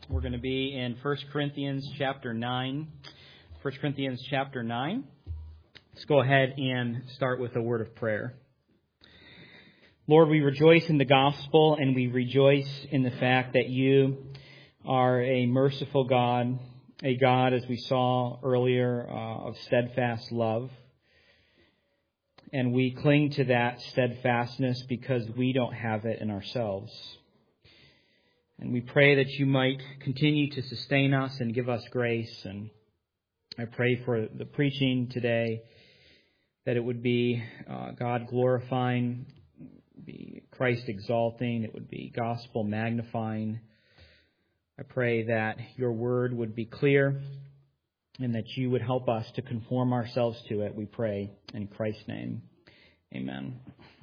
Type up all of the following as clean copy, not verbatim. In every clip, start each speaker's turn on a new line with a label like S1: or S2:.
S1: We're going to be in 1 Corinthians chapter 9. 1 Corinthians chapter 9. Let's go ahead and start with a word of prayer. Lord, we rejoice in the gospel, and we rejoice in the fact that you are a merciful God, a God, as we saw earlier, of steadfast love. And we cling to that steadfastness because we don't have it in ourselves. And we pray that you might continue to sustain us and give us grace. And I pray for the preaching today, that it would be God glorifying, be Christ exalting, it would be gospel magnifying. I pray that your word would be clear and that you would help us to conform ourselves to it, we pray in Christ's name. Amen.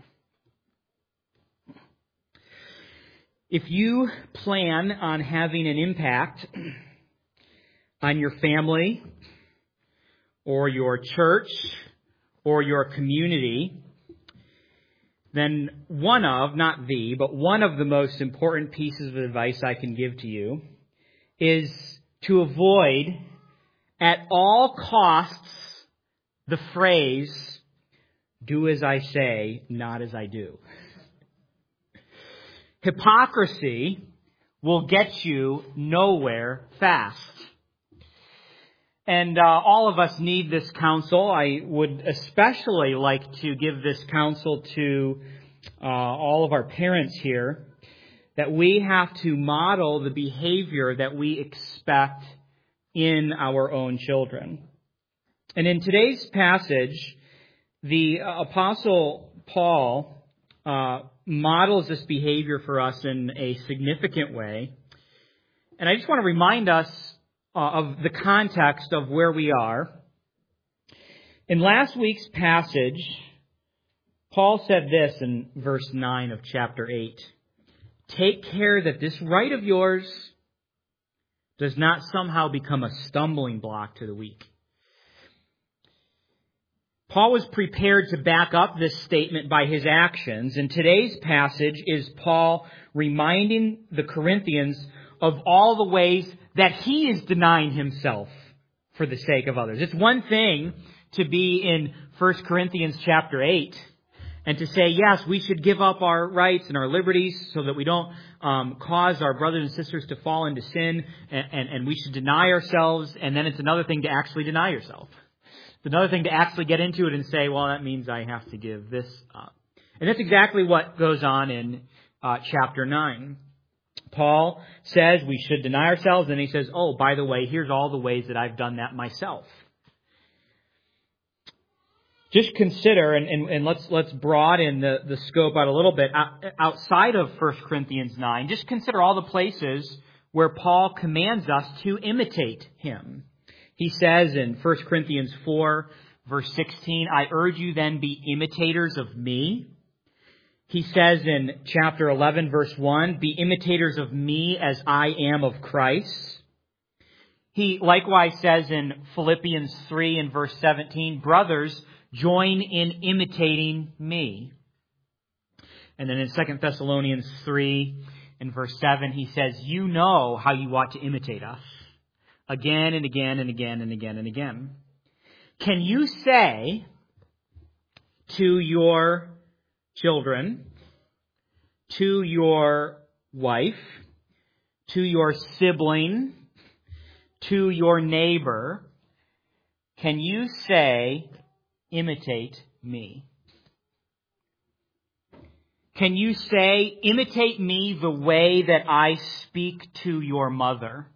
S1: If you plan on having an impact on your family or your church or your community, then one of the most important pieces of advice I can give to you is to avoid at all costs the phrase, "do as I say, not as I do." Hypocrisy will get you nowhere fast. And all of us need this counsel. I would especially like to give this counsel to all of our parents here, that we have to model the behavior that we expect in our own children. And in today's passage, the Apostle Paul models this behavior for us in a significant way. And I just want to remind us of the context of where we are. In last week's passage, Paul said this in verse 9 of chapter 8. "Take care that this right of yours does not somehow become a stumbling block to the weak." Paul was prepared to back up this statement by his actions, and today's passage is Paul reminding the Corinthians of all the ways that he is denying himself for the sake of others. It's one thing to be in 1 Corinthians chapter 8 and to say, yes, we should give up our rights and our liberties so that we don't cause our brothers and sisters to fall into sin, and we should deny ourselves. And then it's another thing to actually deny yourself. It's another thing to actually get into it and say, well, that means I have to give this up. And that's exactly what goes on in chapter 9. Paul says we should deny ourselves, and he says, oh, by the way, here's all the ways that I've done that myself. Just consider, and let's broaden the scope out a little bit, outside of 1 Corinthians 9, just consider all the places where Paul commands us to imitate him. He says in 1 Corinthians 4, verse 16, "I urge you then be imitators of me." He says in chapter 11, verse 1, "Be imitators of me as I am of Christ." He likewise says in Philippians 3 and verse 17, "Brothers, join in imitating me." And then in 2 Thessalonians 3 and verse 7, he says, "You know how you ought to imitate us." Again and again and again and again and again. Can you say to your children, to your wife, to your sibling, to your neighbor, can you say, imitate me? Can you say, imitate me the way that I speak to your mother?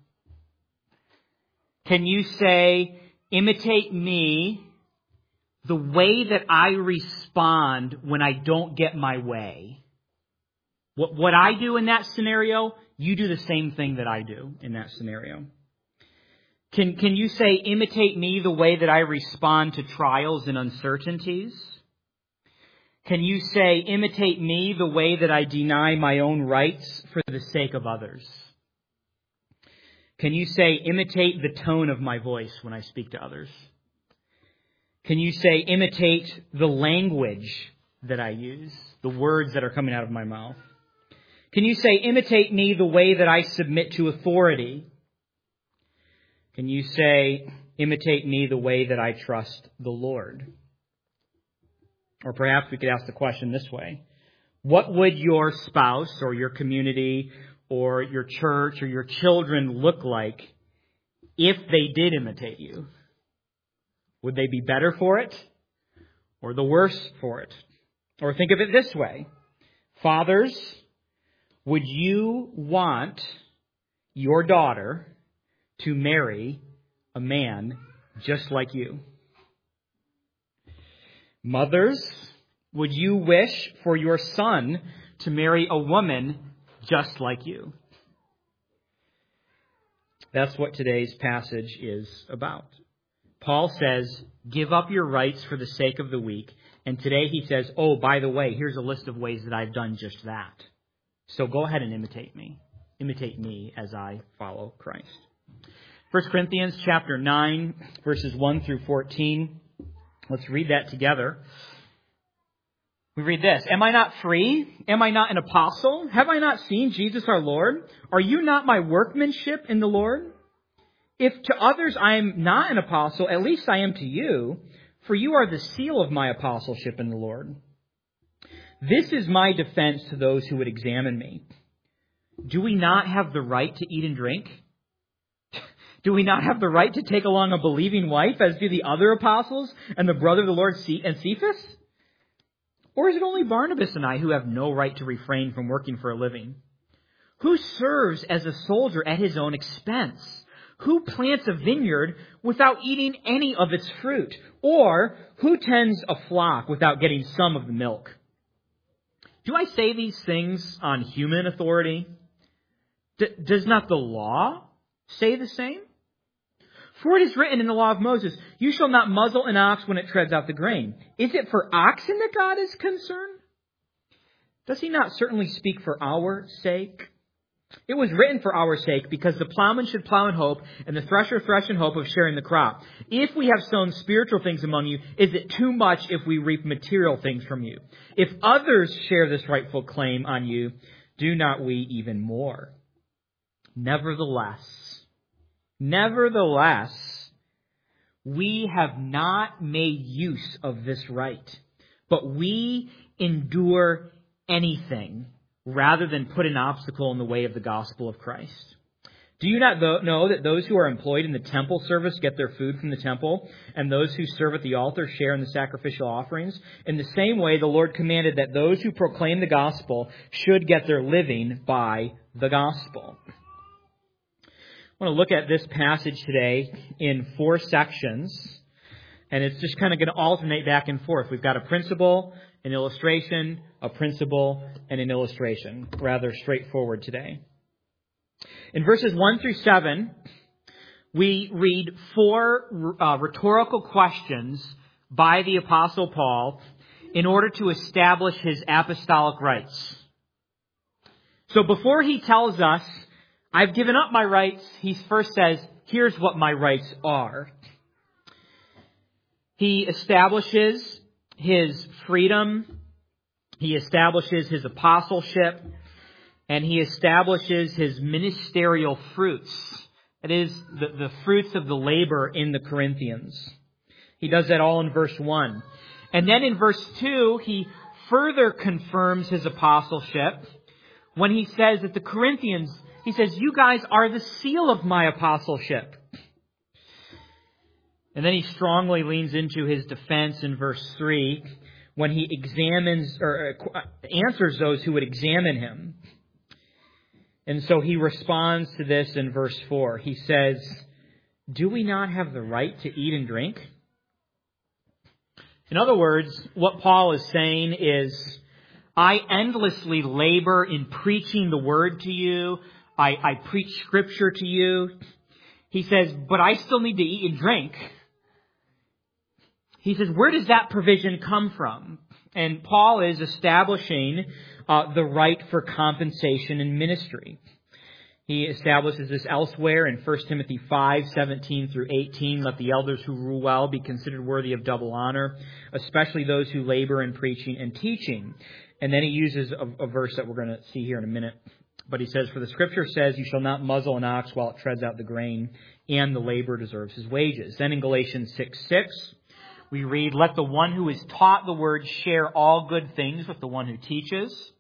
S1: Can you say, imitate me the way that I respond when I don't get my way? What I do in that scenario, you do the same thing that I do in that scenario. Can you say, imitate me the way that I respond to trials and uncertainties? Can you say, imitate me the way that I deny my own rights for the sake of others? Can you say, imitate the tone of my voice when I speak to others? Can you say, imitate the language that I use, the words that are coming out of my mouth? Can you say, imitate me the way that I submit to authority? Can you say, imitate me the way that I trust the Lord? Or perhaps we could ask the question this way. What would your spouse or your community or your church or your children look like if they did imitate you? Would they be better for it or the worse for it? Or think of it this way. Fathers, would you want your daughter to marry a man just like you? Mothers, would you wish for your son to marry a woman just like you? That's what today's passage is about. Paul says, give up your rights for the sake of the weak. And today he says, oh, by the way, here's a list of ways that I've done just that. So go ahead and imitate me. Imitate me as I follow Christ. 1 Corinthians chapter 9, verses 1 through 14. Let's read that together. We read this. Am I not free? Am I not an apostle? Have I not seen Jesus our Lord? Are you not my workmanship in the Lord? If to others I am not an apostle, at least I am to you, for you are the seal of my apostleship in the Lord. This is my defense to those who would examine me. Do we not have the right to eat and drink? Do we not have the right to take along a believing wife, as do the other apostles and the brother of the Lord and Cephas? Or is it only Barnabas and I who have no right to refrain from working for a living? Who serves as a soldier at his own expense? Who plants a vineyard without eating any of its fruit? Or who tends a flock without getting some of the milk? Do I say these things on human authority? Does not the law say the same? For it is written in the law of Moses, you shall not muzzle an ox when it treads out the grain. Is it for oxen that God is concerned? Does he not certainly speak for our sake? It was written for our sake, because the plowman should plow in hope, and the thresher thresh in hope of sharing the crop. If we have sown spiritual things among you, is it too much if we reap material things from you? If others share this rightful claim on you, do not we even more? Nevertheless, we have not made use of this right, but we endure anything rather than put an obstacle in the way of the gospel of Christ. Do you not know that those who are employed in the temple service get their food from the temple, and those who serve at the altar share in the sacrificial offerings? In the same way, the Lord commanded that those who proclaim the gospel should get their living by the gospel. I want to look at this passage today in 4 sections, and it's just kind of going to alternate back and forth. We've got a principle, an illustration, a principle, and an illustration. Rather straightforward today. In verses 1 through 7, we read 4 rhetorical questions by the Apostle Paul in order to establish his apostolic rights. So before he tells us, I've given up my rights, he first says, here's what my rights are. He establishes his freedom, he establishes his apostleship, and he establishes his ministerial fruits. That is, the fruits of the labor in the Corinthians. He does that all in verse 1. And then in verse 2, he further confirms his apostleship when he says that the Corinthians, he says, you guys are the seal of my apostleship. And then he strongly leans into his defense in verse 3 when he examines or answers those who would examine him. And so he responds to this in verse 4. He says, do we not have the right to eat and drink? In other words, what Paul is saying is, I endlessly labor in preaching the word to you. I preach scripture to you. He says, but I still need to eat and drink. He says, where does that provision come from? And Paul is establishing the right for compensation in ministry. He establishes this elsewhere in 1 Timothy 5:17 through 18. Let the elders who rule well be considered worthy of double honor, especially those who labor in preaching and teaching. And then he uses a verse that we're going to see here in a minute. But he says, "For the Scripture says, you shall not muzzle an ox while it treads out the grain, and the laborer deserves his wages." Then in Galatians 6:6, we read, "Let the one who is taught the word share all good things with the one who teaches."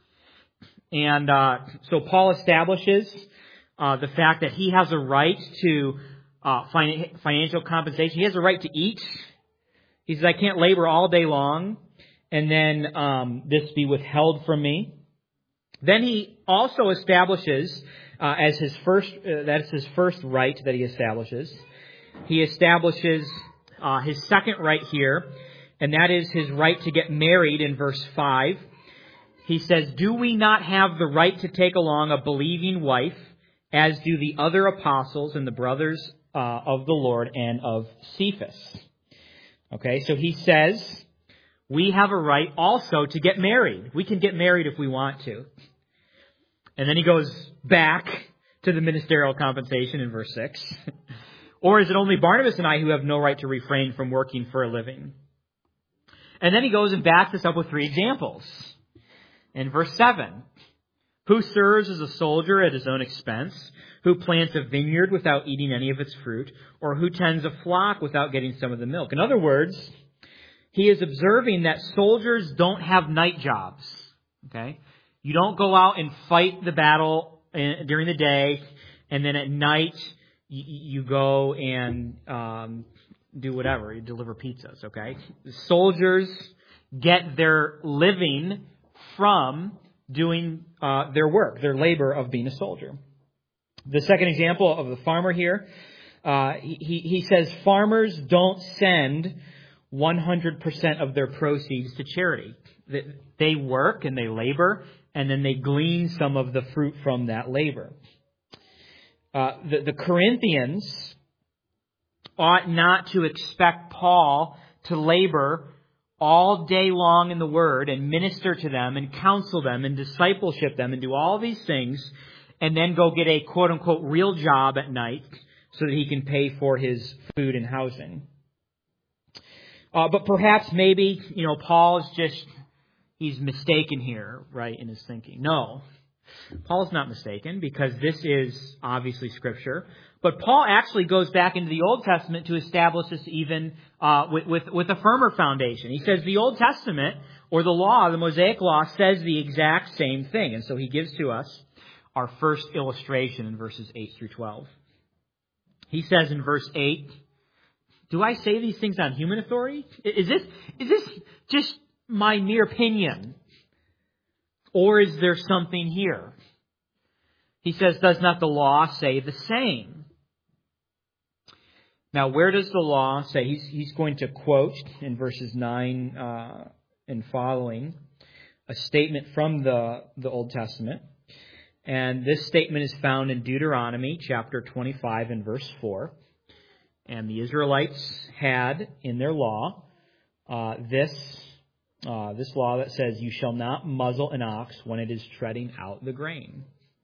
S1: And so Paul establishes the fact that he has a right to financial compensation. He has a right to eat. He says, "I can't labor all day long and then this be withheld from me." Then he also establishes as his first, that's his first right that he establishes. He establishes his second right here, and that is his right to get married in verse 5. He says, "Do we not have the right to take along a believing wife, as do the other apostles and the brothers of the Lord and of Cephas?" Okay, so he says, we have a right also to get married. We can get married if we want to. And then he goes back to the ministerial compensation in verse 6. "Or is it only Barnabas and I who have no right to refrain from working for a living?" And then he goes and backs this up with 3 examples. In verse 7, "Who serves as a soldier at his own expense? Who plants a vineyard without eating any of its fruit? Or who tends a flock without getting some of the milk?" In other words, he is observing that soldiers don't have night jobs. Okay? You don't go out and fight the battle during the day, and then at night you go and do whatever. You deliver pizzas, okay? Soldiers get their living from doing their work, their labor of being a soldier. The second example of the farmer here, he says farmers don't send 100% of their proceeds to charity. They work and they labor, and then they glean some of the fruit from that labor. The Corinthians ought not to expect Paul to labor all day long in the Word and minister to them and counsel them and discipleship them and do all these things and then go get a quote-unquote real job at night so that he can pay for his food and housing. But perhaps maybe, Paul is he's mistaken here, right, in his thinking. No, Paul's not mistaken because this is obviously Scripture. But Paul actually goes back into the Old Testament to establish this even with a firmer foundation. He says the Old Testament, or the law, the Mosaic law, says the exact same thing. And so he gives to us our first illustration in verses 8 through 12. He says in verse 8, "Do I say these things on human authority? Is this just my mere opinion? Or is there something here?" He says, "Does not the law say the same?" Now, where does the law say? He's going to quote in verses 9 and following a statement from the Old Testament. And this statement is found in Deuteronomy chapter 25 and verse 4. And the Israelites had in their law this law that says, "You shall not muzzle an ox when it is treading out the grain."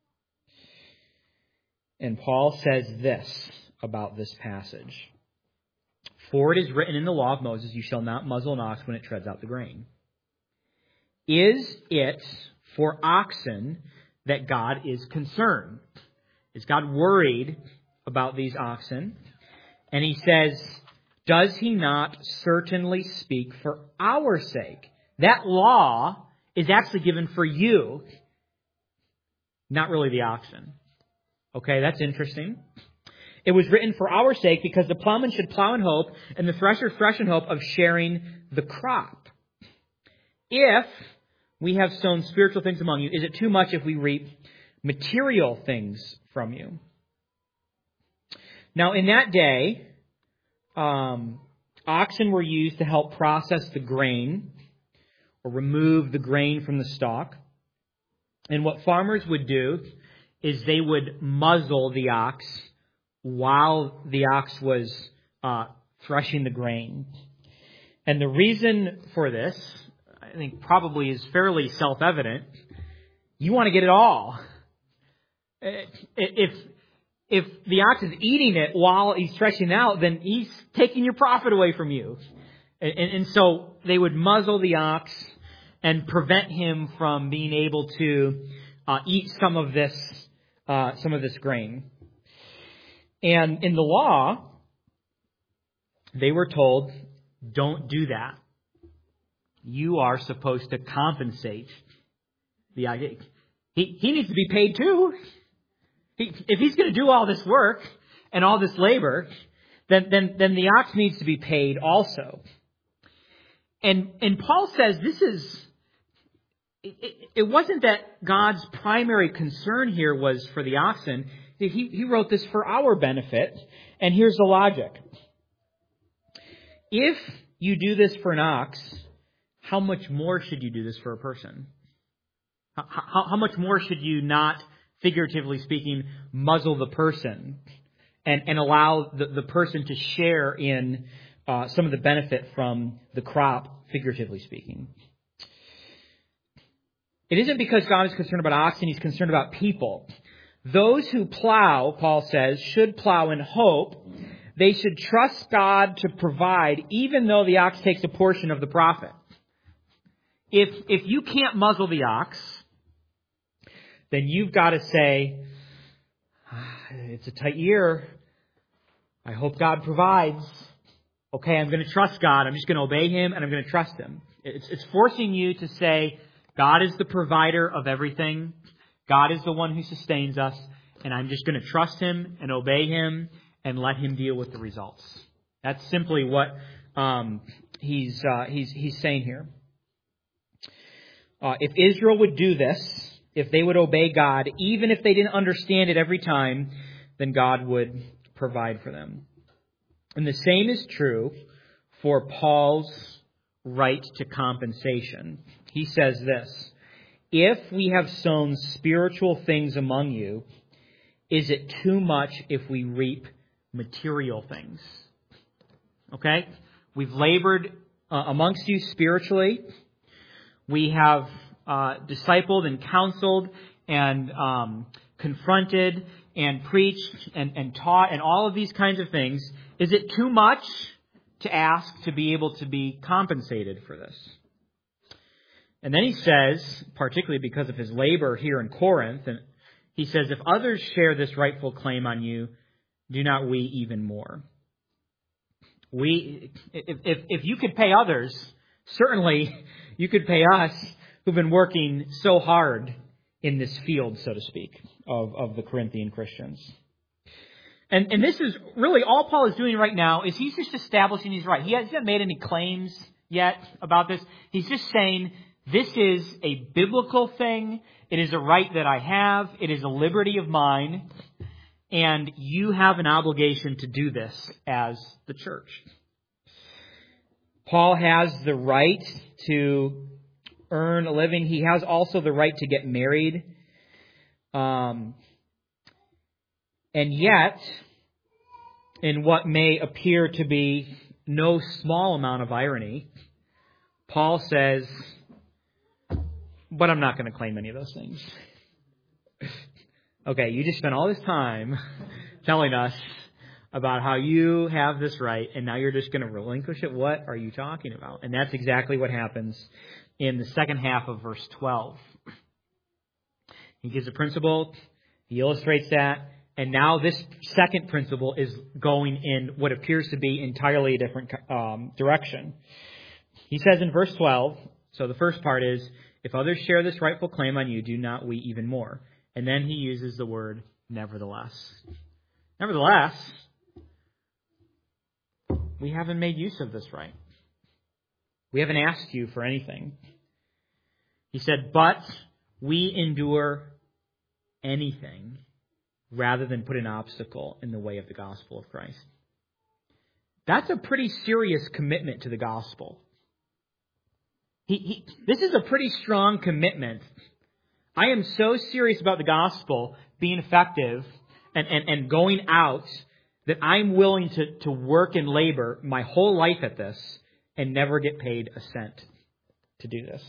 S1: And Paul says this about this passage: "For it is written in the law of Moses, you shall not muzzle an ox when it treads out the grain. Is it for oxen that God is concerned?" Is God worried about these oxen? And he says, "Does he not certainly speak for our sake?" That law is actually given for you, not really the oxen. Okay, that's interesting. It was written for our sake because the plowman should plow in hope and the thresher thresh in hope of sharing the crop. If we have sown spiritual things among you, is it too much if we reap material things from you? Now, in that day, oxen were used to help process the grain or remove the grain from the stalk. And what farmers would do is they would muzzle the ox while the ox was threshing the grain. And the reason for this, I think, probably is fairly self-evident. You want to get it all. If the ox is eating it while he's threshing out, then he's taking your profit away from you. And so they would muzzle the ox, and prevent him from being able to eat some of this grain. And in the law, they were told, don't do that. You are supposed to compensate the ox. He needs to be paid too. If he's going to do all this work and all this labor, then the ox needs to be paid also. And Paul says this is, it wasn't that God's primary concern here was for the oxen. He wrote this for our benefit. And here's the logic. If you do this for an ox, how much more should you do this for a person? How much more should you not, figuratively speaking, muzzle the person and allow the person to share in some of the benefit from the crop, figuratively speaking? It isn't because God is concerned about oxen, He's concerned about people. Those who plow, Paul says, should plow in hope. They should trust God to provide, even though the ox takes a portion of the profit. If you can't muzzle the ox, then you've got to say, it's a tight year. I hope God provides. Okay, I'm going to trust God. I'm just going to obey Him and I'm going to trust Him. It's forcing you to say, God is the provider of everything. God is the one who sustains us. And I'm just going to trust Him and obey Him and let Him deal with the results. That's simply what he's saying here. If Israel would do this, if they would obey God, even if they didn't understand it every time, then God would provide for them. And the same is true for Paul's right to compensation. He says this, if we have sown spiritual things among you, is it too much if we reap material things? Okay? We've labored amongst you spiritually. We have discipled and counseled and confronted and preached and taught and all of these kinds of things. Is it too much to ask to be able to be compensated for this? And then he says, particularly because of his labor here in Corinth, and he says, if others share this rightful claim on you, do not we even more? If you could pay others, certainly you could pay us who've been working so hard in this field, so to speak, of the Corinthian Christians. And this is really all Paul is doing right now is he's just establishing he's right. He hasn't made any claims yet about this. He's just saying this is a biblical thing. It is a right that I have. It is a liberty of mine. And you have an obligation to do this as the church. Paul has the right to earn a living. He has also the right to get married. And yet, in what may appear to be no small amount of irony, Paul says, but I'm not going to claim any of those things. Okay, you just spent all this time telling us about how you have this right, and now you're just going to relinquish it? What are you talking about? And that's exactly what happens in the second half of verse 12. He gives a principle, he illustrates that, and now this second principle is going in what appears to be entirely a different direction. He says in verse 12, so the first part is, if others share this rightful claim on you, do not we even more? And then he uses the word nevertheless. Nevertheless, we haven't made use of this right. We haven't asked you for anything. He said, but we endure anything rather than put an obstacle in the way of the gospel of Christ. That's a pretty serious commitment to the gospel. This is a pretty strong commitment. I am so serious about the gospel being effective and going out that I'm willing to work and labor my whole life at this and never get paid a cent to do this.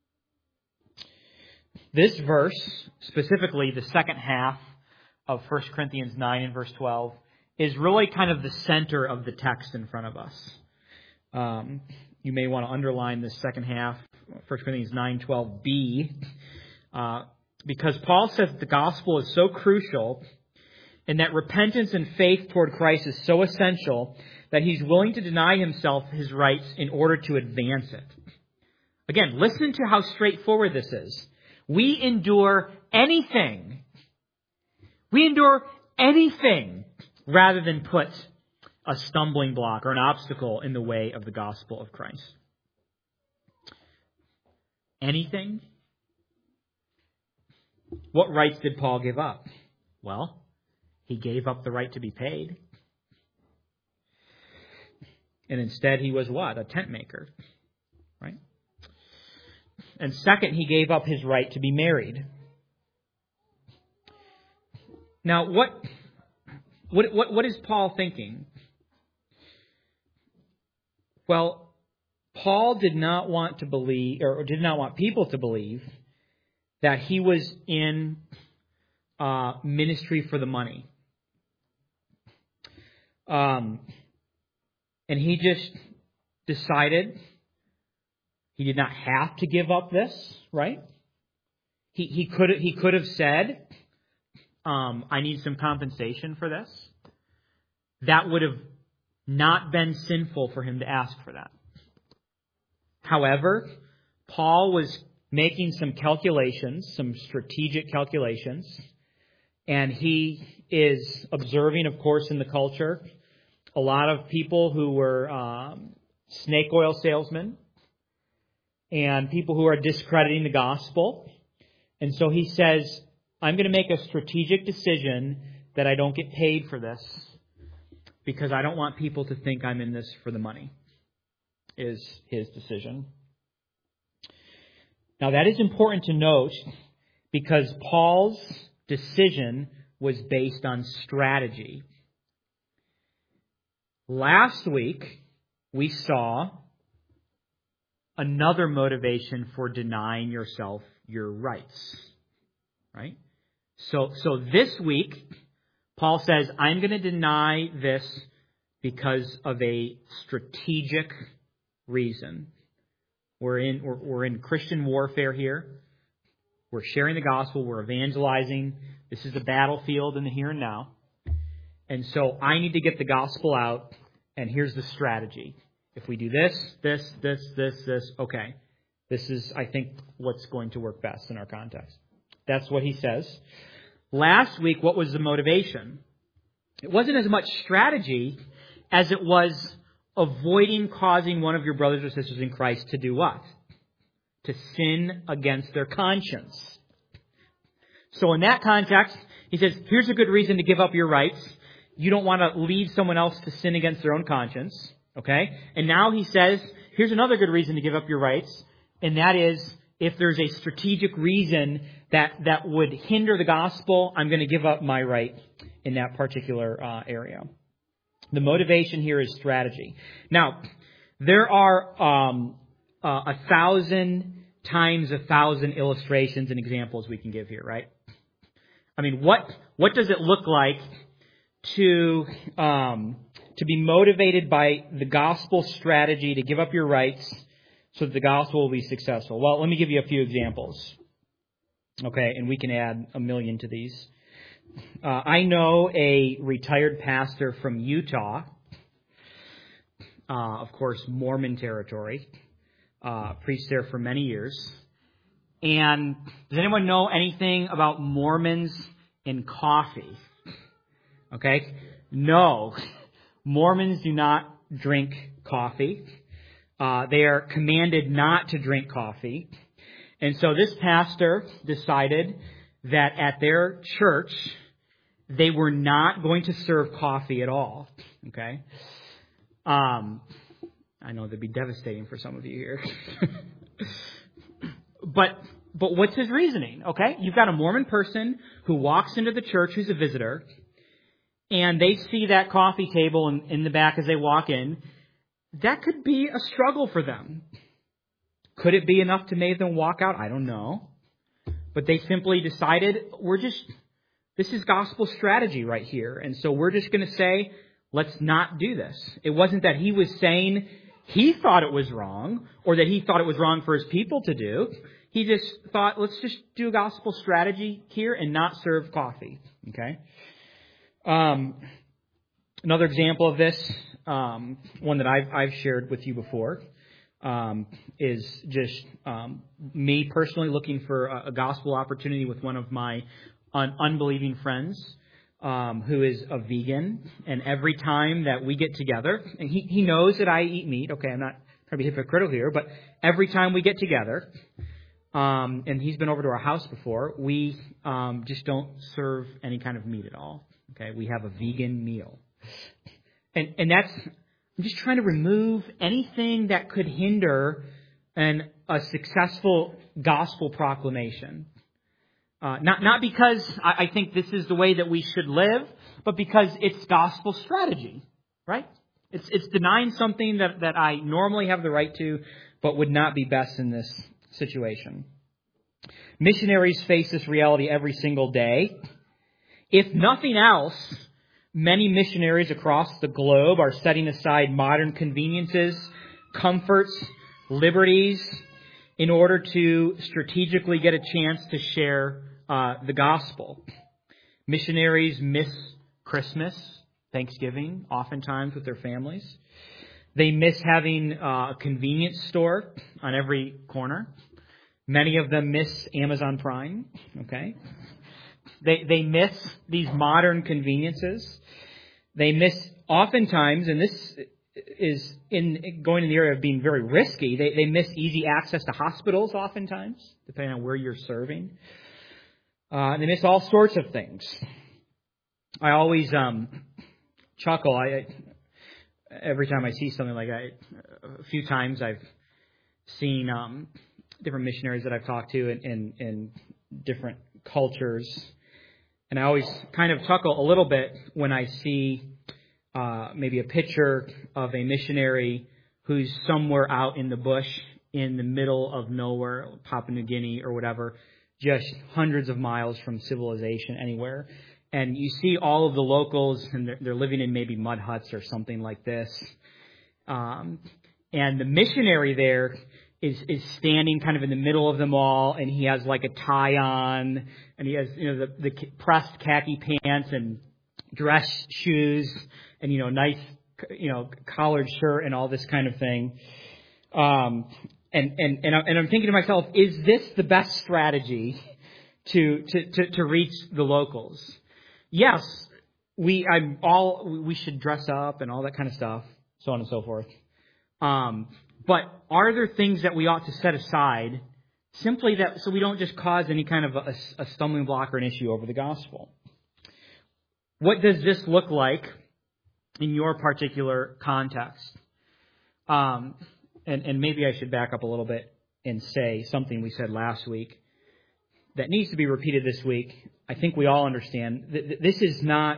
S1: This verse, specifically the second half of 1 Corinthians 9 and verse 12, is really kind of the center of the text in front of us. You may want to underline the second half 1 Corinthians 9:12b, because Paul says the gospel is so crucial and that repentance and faith toward Christ is so essential that he's willing to deny himself his rights in order to advance it. Again, listen to how straightforward this is. We endure anything. We endure anything rather than put a stumbling block or an obstacle in the way of the gospel of Christ. Anything? What rights did Paul give up? Well, he gave up the right to be paid. And instead he was what? A tent maker. Right? And second, he gave up his right to be married. Now, what is Paul thinking? Well, Paul did not want to believe, or did not want people to believe, that he was in ministry for the money. And he just decided he did not have to give up this, right? He could have said, I need some compensation for this. That would have not been sinful for him to ask for that. However, Paul was making some calculations, some strategic calculations, and he is observing, of course, in the culture, a lot of people who were snake oil salesmen and people who are discrediting the gospel. And so he says, I'm going to make a strategic decision that I don't get paid for this because I don't want people to think I'm in this for the money, is his decision. Now that is important to note because Paul's decision was based on strategy. Last week, we saw another motivation for denying yourself your rights. Right? So this week, Paul says, I'm going to deny this because of a strategic reason. We're in Christian warfare here. We're sharing the gospel. We're evangelizing. This is the battlefield in the here and now. And so I need to get the gospel out, and here's the strategy. If we do this, okay. This is, I think, what's going to work best in our context. That's what he says. Last week, what was the motivation? It wasn't as much strategy as it was avoiding causing one of your brothers or sisters in Christ to do what? To sin against their conscience. So in that context, he says, here's a good reason to give up your rights. You don't want to lead someone else to sin against their own conscience. Okay? And now he says, here's another good reason to give up your rights. And that is, if there's a strategic reason that would hinder the gospel, I'm going to give up my right in that particular area. The motivation here is strategy. Now, there are 1,000 times 1,000 illustrations and examples we can give here, right? I mean, what does it look like to be motivated by the gospel strategy to give up your rights so that the gospel will be successful? Well, let me give you a few examples. Okay, and we can add a million to these. I know a retired pastor from Utah, of course, Mormon territory, preached there for many years. And does anyone know anything about Mormons and coffee? Okay, no, Mormons do not drink coffee. They are commanded not to drink coffee. And so this pastor decided that at their church, they were not going to serve coffee at all. Okay? I know that'd be devastating for some of you here. But what's his reasoning? Okay? You've got a Mormon person who walks into the church who's a visitor, and they see that coffee table in the back as they walk in. That could be a struggle for them. Could it be enough to make them walk out? I don't know. But they simply decided, this is gospel strategy right here. And so we're just going to say, let's not do this. It wasn't that he was saying, he thought it was wrong or that he thought it was wrong for his people to do. He just thought, let's just do a gospel strategy here and not serve coffee. Okay. Another example of this, one that I've shared with you before, is just me personally looking for a gospel opportunity with one of my unbelieving friends who is a vegan. And every time that we get together, and he knows that I eat meat. Okay, I'm not trying to be hypocritical here, but every time we get together, and he's been over to our house before, we just don't serve any kind of meat at all. Okay, we have a vegan meal. And that's, I'm just trying to remove anything that could hinder a successful gospel proclamation. Not because I think this is the way that we should live, but because it's gospel strategy, right? It's denying something that I normally have the right to, but would not be best in this situation. Missionaries face this reality every single day. If nothing else, many missionaries across the globe are setting aside modern conveniences, comforts, liberties, in order to strategically get a chance to share the gospel. Missionaries miss Christmas, Thanksgiving, oftentimes with their families. They miss having a convenience store on every corner. Many of them miss Amazon Prime, okay? They miss these modern conveniences. They miss oftentimes, and this is in going in the area of being very risky, they miss easy access to hospitals oftentimes, depending on where you're serving. They miss all sorts of things. I always chuckle every time I see something like that. A few times I've seen different missionaries that I've talked to in different cultures. And I always kind of chuckle a little bit when I see maybe a picture of a missionary who's somewhere out in the bush in the middle of nowhere, Papua New Guinea or whatever, just hundreds of miles from civilization anywhere. And you see all of the locals, and they're living in maybe mud huts or something like this. And the missionary there is standing kind of in the middle of them all, and he has like a tie on, and he has, the pressed khaki pants and dress shoes, and, nice, collared shirt and all this kind of thing. And I'm thinking to myself, is this the best strategy to reach the locals? Yes, we should dress up and all that kind of stuff, so on and so forth. But are there things that we ought to set aside simply so we don't just cause any kind of a stumbling block or an issue over the gospel? What does this look like in your particular context? And maybe I should back up a little bit and say something we said last week that needs to be repeated this week. I think we all understand this is not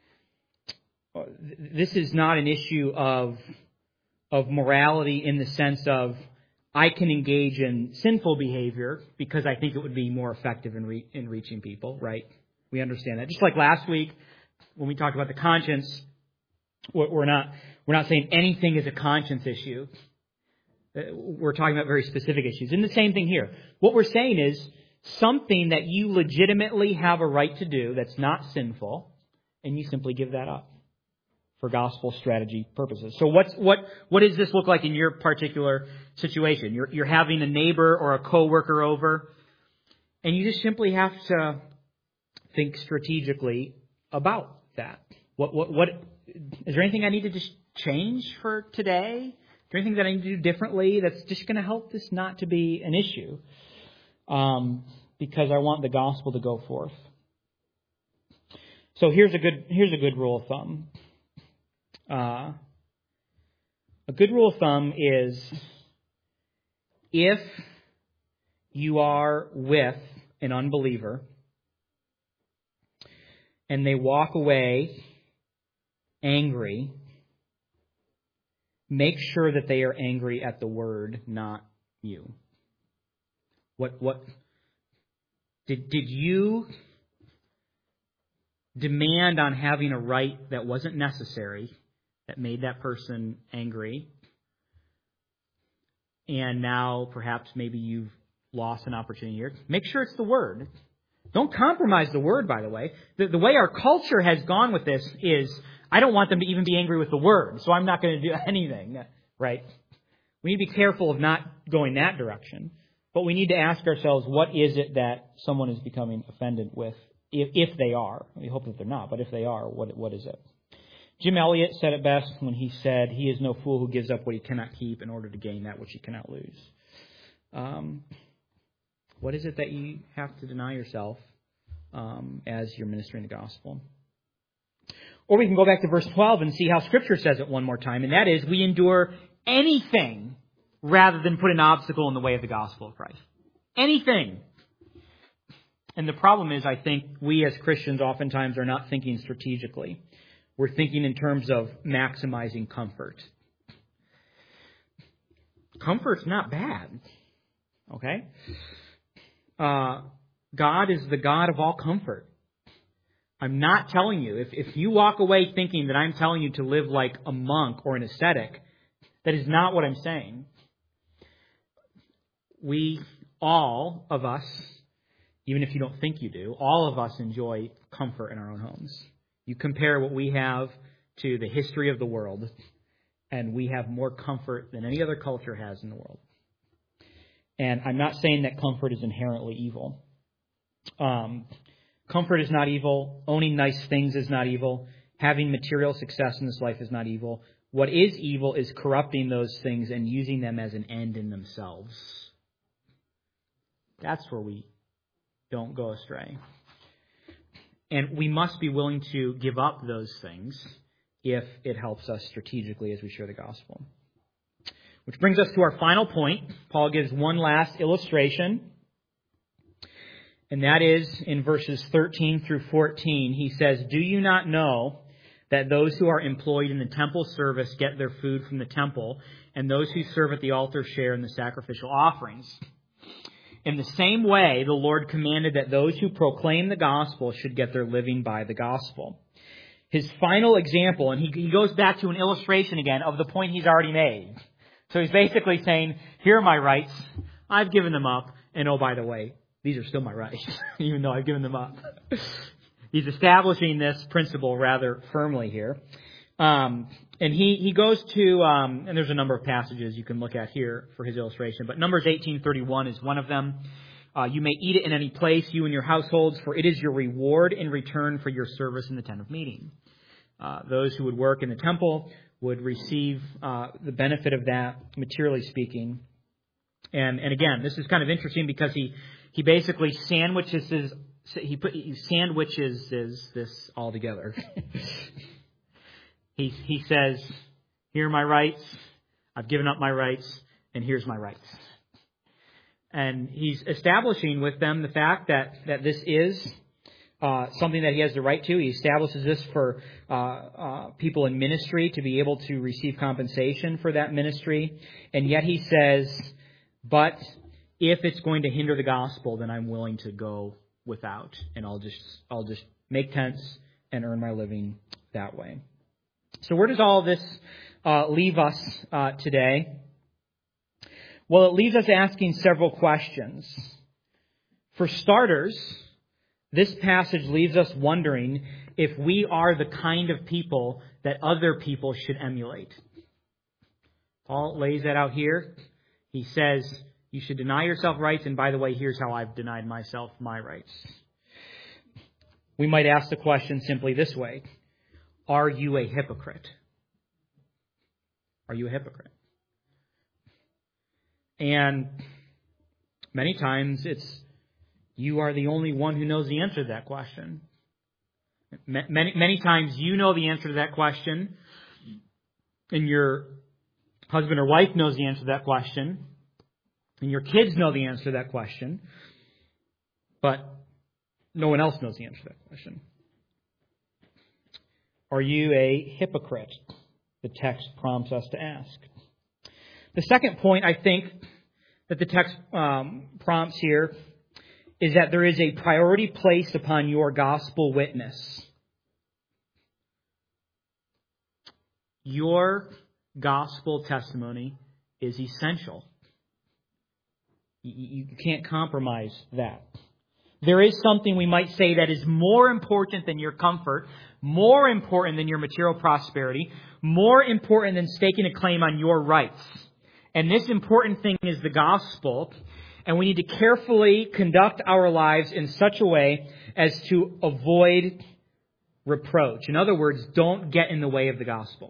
S1: an issue of morality in the sense of I can engage in sinful behavior because I think it would be more effective in reaching people, right? We understand that. Just like last week when we talked about the conscience, we're not saying anything is a conscience issue. We're talking about very specific issues. And the same thing here. What we're saying is something that you legitimately have a right to do that's not sinful, and you simply give that up for gospel strategy purposes. So what does this look like in your particular situation? You're having a neighbor or a coworker over, and you just simply have to think strategically about that. What is there anything I need to just change for today? Is there anything that I need to do differently that's just going to help this not to be an issue? Because I want the gospel to go forth. So here's a good rule of thumb. A good rule of thumb is if you are with an unbeliever and they walk away angry, make sure that they are angry at the word, not you. What did you demand on having a right that wasn't necessary, that made that person angry? and now perhaps maybe you've lost an opportunity here. Make sure it's the Word. Don't compromise the Word, by the way. The way our culture has gone with this is, I don't want them to even be angry with the Word, so I'm not going to do anything, right? We need to be careful of not going that direction. But we need to ask ourselves, what is it that someone is becoming offended with, if they are? We hope that they're not, but if they are, what is it? Jim Elliot said it best when he said, "He is no fool who gives up what he cannot keep in order to gain that which he cannot lose." What is it that you have to deny yourself as you're ministering the gospel? Or we can go back to verse 12 and see how Scripture says it one more time, and that is, we endure anything rather than put an obstacle in the way of the gospel of Christ. Anything. And the problem is, I think, we as Christians oftentimes are not thinking strategically. We're thinking in terms of maximizing comfort. Comfort's not bad. Okay? God is the God of all comfort. I'm not telling you, if you walk away thinking that I'm telling you to live like a monk or an ascetic, that is not what I'm saying. We, all of us, even if you don't think you do, all of us enjoy comfort in our own homes. You compare what we have to the history of the world, and we have more comfort than any other culture has in the world. And I'm not saying that comfort is inherently evil. Comfort is not evil. Owning nice things is not evil. Having material success in this life is not evil. What is evil is corrupting those things and using them as an end in themselves. That's where we don't go astray. And we must be willing to give up those things if it helps us strategically as we share the gospel. Which brings us to our final point. Paul gives one last illustration. And that is in verses 13 through 14. He says, "Do you not know that those who are employed in the temple service get their food from the temple, and those who serve at the altar share in the sacrificial offerings? In the same way, the Lord commanded that those who proclaim the gospel should get their living by the gospel." His final example, and he goes back to an illustration again of the point he's already made. So he's basically saying, here are my rights. I've given them up. And oh, by the way, these are still my rights, even though I've given them up. He's establishing this principle rather firmly here. And he goes to, and there's a number of passages you can look at here for his illustration, but Numbers 18:31 is one of them. "You may eat it in any place, you and your households, for it is your reward in return for your service in the tent of meeting." Those who would work in the temple would receive the benefit of that, materially speaking. And again, this is kind of interesting because he basically sandwiches this all together. He says, here are my rights, I've given up my rights, and here's my rights. And he's establishing with them the fact that this is something that he has the right to. He establishes this for people in ministry to be able to receive compensation for that ministry. And yet he says, but if it's going to hinder the gospel, then I'm willing to go without, and I'll just make tents and earn my living that way. So where does all this leave us today? Well, it leaves us asking several questions. For starters, this passage leaves us wondering if we are the kind of people that other people should emulate. Paul lays that out here. He says, you should deny yourself rights, and by the way, here's how I've denied myself my rights. We might ask the question simply this way: are you a hypocrite? Are you a hypocrite? And many times you are the only one who knows the answer to that question. Many times you know the answer to that question, and your husband or wife knows the answer to that question, and your kids know the answer to that question, but no one else knows the answer to that question. Are you a hypocrite? The text prompts us to ask. The second point, I think, that the text prompts here is that there is a priority placed upon your gospel witness. Your gospel testimony is essential. You can't compromise that. There is something we might say that is more important than your comfort, more important than your material prosperity, more important than staking a claim on your rights. And this important thing is the gospel. And we need to carefully conduct our lives in such a way as to avoid reproach. In other words, don't get in the way of the gospel.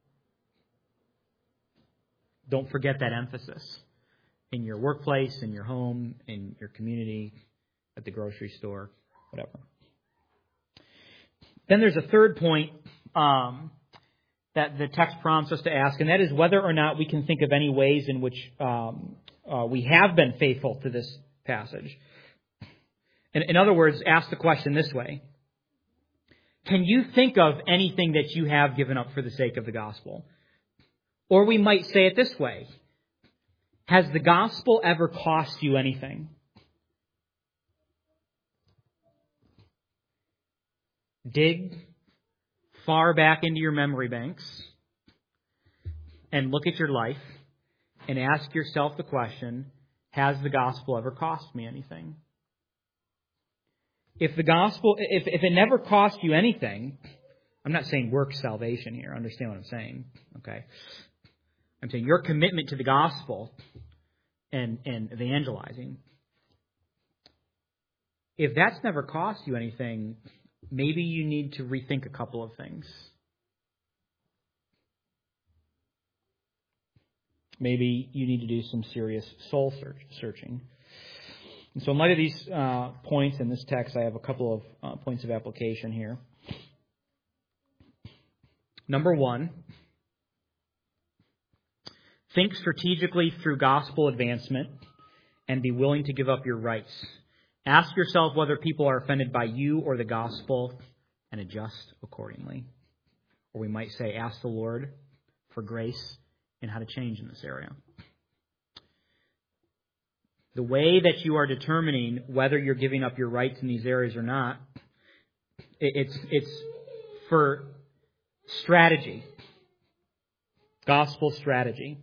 S1: Don't forget that emphasis in your workplace, in your home, in your community, at the grocery store, whatever. Then there's a third point that the text prompts us to ask, and that is whether or not we can think of any ways in which we have been faithful to this passage. In other words, ask the question this way. Can you think of anything that you have given up for the sake of the gospel? Or we might say it this way. Has the gospel ever cost you anything? Dig far back into your memory banks and look at your life and ask yourself the question, has the gospel ever cost me anything? If the gospel, if it never cost you anything, I'm not saying work salvation here. Understand what I'm saying? Okay. I'm saying your commitment to the gospel and evangelizing. If that's never cost you anything, maybe you need to rethink a couple of things. Maybe you need to do some serious soul searching. And so in light of these points in this text, I have a couple of points of application here. Number one, think strategically through gospel advancement and be willing to give up your rights. Ask yourself whether people are offended by you or the gospel and adjust accordingly. Or we might say, ask the Lord for grace and how to change in this area. The way that you are determining whether you're giving up your rights in these areas or not, it's for strategy. Gospel strategy.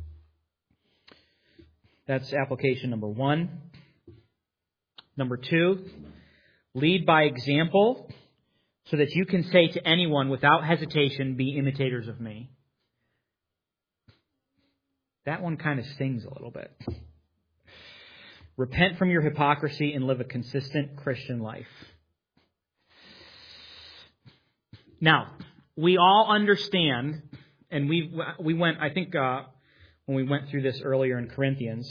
S1: That's application number one. Number two, lead by example so that you can say to anyone without hesitation, be imitators of me. That one kind of stings a little bit. Repent from your hypocrisy and live a consistent Christian life. Now, we all understand, and we went, I think, when we went through this earlier in Corinthians,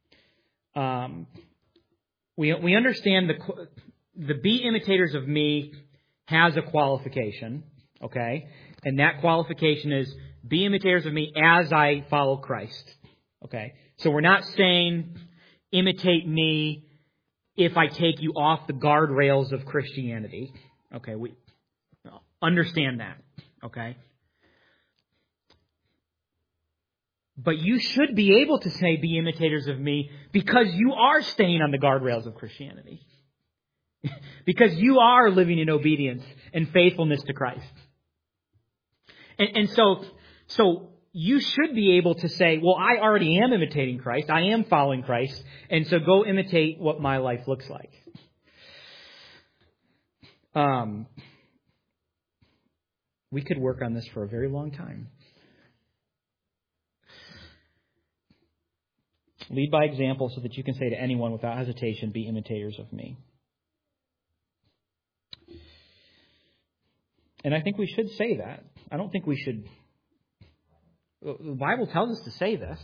S1: we understand the be imitators of me has a qualification, okay? And that qualification is be imitators of me as I follow Christ, okay? So we're not saying imitate me if I take you off the guardrails of Christianity, okay? We understand that, okay? But you should be able to say, be imitators of me, because you are staying on the guardrails of Christianity. Because you are living in obedience and faithfulness to Christ. And so you should be able to say, well, I already am imitating Christ. I am following Christ. And so go imitate what my life looks like. We could work on this for a very long time. Lead by example so that you can say to anyone without hesitation, be imitators of me. And I think we should say that. I don't think we should. The Bible tells us to say this.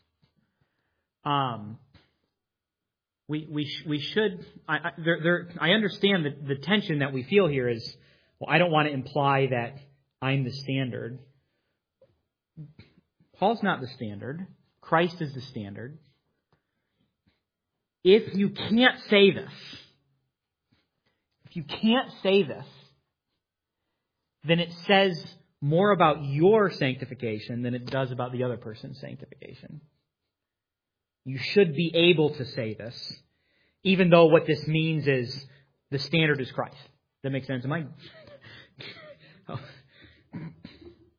S1: We should. I understand the tension that we feel here is, well, I don't want to imply that I'm the standard. Paul's not the standard. Christ is the standard. If you can't say this, then it says more about your sanctification than it does about the other person's sanctification. You should be able to say this, even though what this means is the standard is Christ. Does that make sense?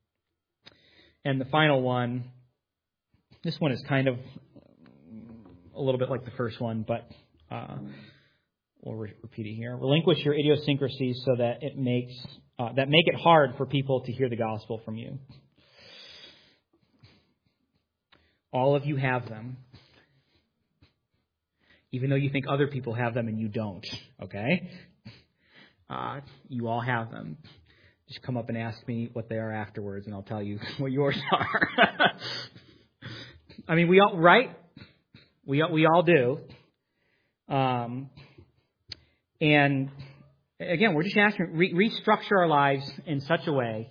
S1: And the final one, this one is kind of a little bit like the first one, but we'll repeat it here. Relinquish your idiosyncrasies so that make it hard for people to hear the gospel from you. All of you have them, even though you think other people have them and you don't. Okay, you all have them. Just come up and ask me what they are afterwards, and I'll tell you what yours are. I mean, we all, right? We all do. And again, we're just asking, restructure our lives in such a way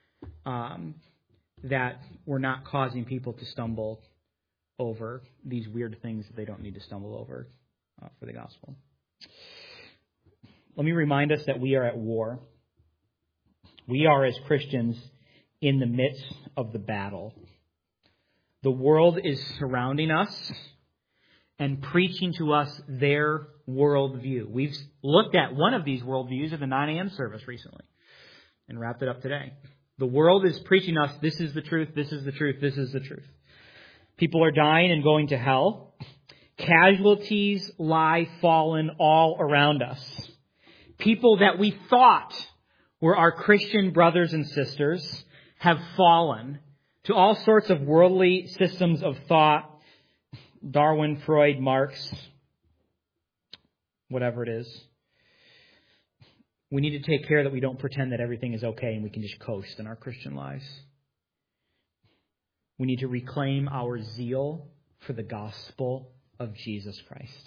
S1: that we're not causing people to stumble over these weird things that they don't need to stumble over for the gospel. Let me remind us that we are at war. We are, as Christians, in the midst of the battle. The world is surrounding us and preaching to us their worldview. We've looked at one of these worldviews at the 9 a.m. service recently and wrapped it up today. The world is preaching us, this is the truth, this is the truth, this is the truth. People are dying and going to hell. Casualties lie fallen all around us. People that we thought were our Christian brothers and sisters have fallen to all sorts of worldly systems of thought. Darwin, Freud, Marx, whatever it is. We need to take care that we don't pretend that everything is okay and we can just coast in our Christian lives. We need to reclaim our zeal for the gospel of Jesus Christ.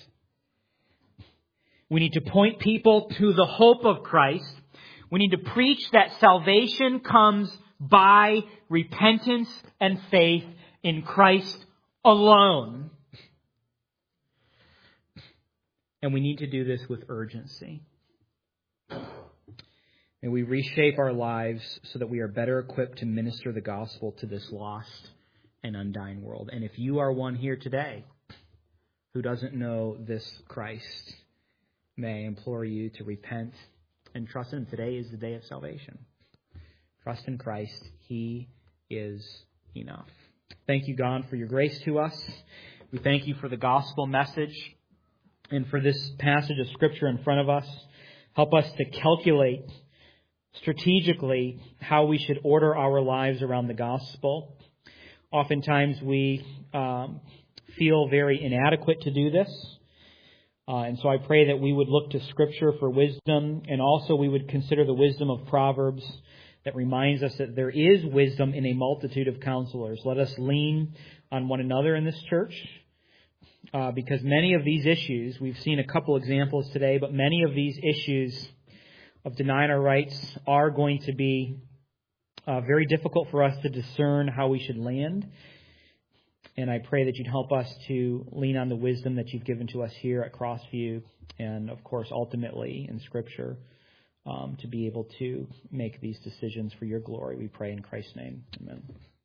S1: We need to point people to the hope of Christ. We need to preach that salvation comes by repentance and faith in Christ alone. And we need to do this with urgency. May we reshape our lives so that we are better equipped to minister the gospel to this lost and undying world. And if you are one here today who doesn't know this Christ, may I implore you to repent and trust in Him. Today is the day of salvation. Trust in Christ. He is enough. Thank you, God, for your grace to us. We thank you for the gospel message and for this passage of Scripture in front of us. Help us to calculate strategically how we should order our lives around the gospel. Oftentimes we feel very inadequate to do this. And so I pray that we would look to Scripture for wisdom, and also we would consider the wisdom of Proverbs that reminds us that there is wisdom in a multitude of counselors. Let us lean on one another in this church, because many of these issues, we've seen a couple examples today, but many of these issues of denying our rights are going to be very difficult for us to discern how we should land. And I pray that you'd help us to lean on the wisdom that you've given to us here at Crossview, and of course ultimately in Scripture, to be able to make these decisions for your glory. We pray in Christ's name. Amen.